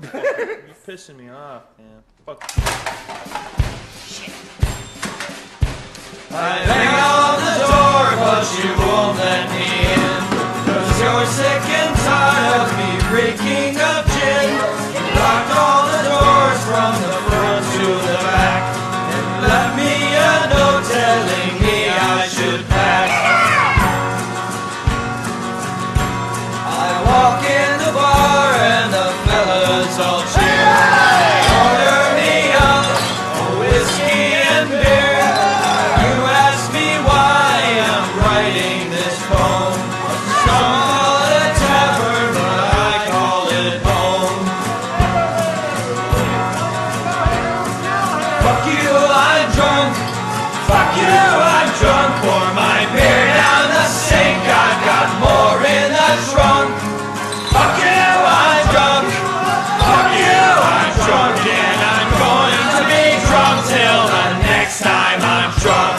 You're pissing me off, man. Fuck. Shit. I bang on the door, but you won't let me in. 'Cause you're sick and tired of me reeking of gin. You locked all the doors from the front to the back, and left me a note telling me I should pack. I walk in the bar and the fellas all cheer. They order me up a whiskey and beer. You ask me why I'm writing this poem. Some call it a tavern, but I call it home. Fuck you, I'm drunk. Fuck you, I'm drunk. Pour my beer down the sink. I've got more in the trunk. Fuck you, I'm drunk. Fuck you, I'm drunk. And I'm going to be drunk till the next time I'm drunk.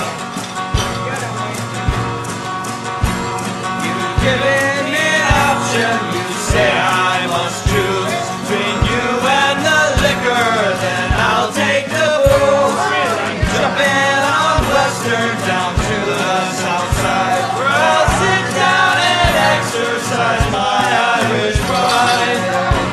You've given me an option. You say I must choose between you and the liquor. Then I'll take the booze. I'm jumping on Western down to the south side, where I'll sit down and exercise my Irish pride.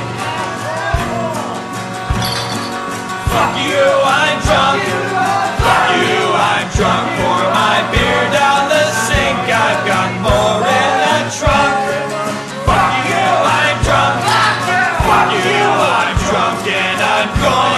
Fuck you, I'm drunk. Fuck you, I'm drunk. Pour my beer down the sink. I've got more in the trunk. Fuck you, I'm drunk. Fuck you, I'm drunk, and I'm going